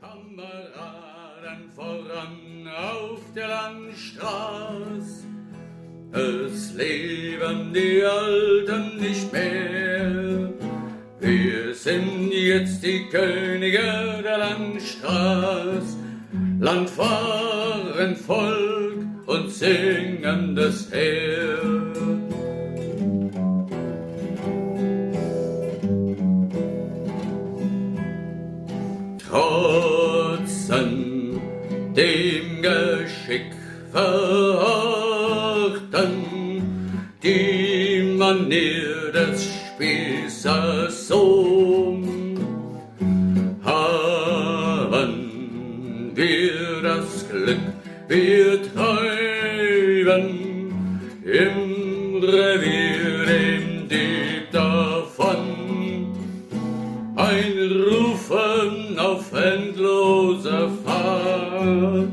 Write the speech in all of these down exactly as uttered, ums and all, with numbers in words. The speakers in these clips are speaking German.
Kameraden voran auf der Landstraß. Es leben die Alten nicht mehr. Wir sind jetzt die Könige der Landstraß. Landfahren Volk und singendes Heer. Trotzen dem Geschick verachten, die Manier des Spießers Sohn. Haben wir das Glück, wir treiben im Revier dem Dieb davon. Ein Rufen auf endloser Fahrt,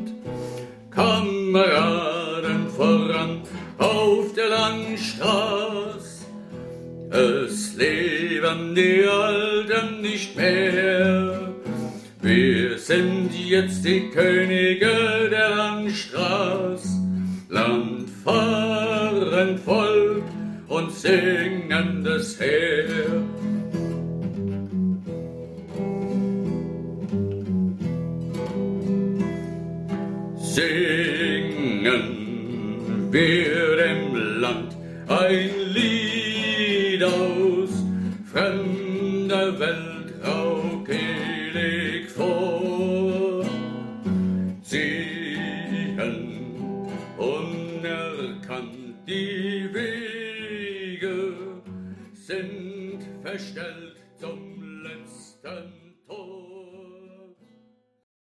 Kameraden voran auf der Landstraß. Es leben die Alten nicht mehr. Wir sind jetzt die Könige der Landstraß. Landfahren Volk und singendes Heer. Singen wir im Land ein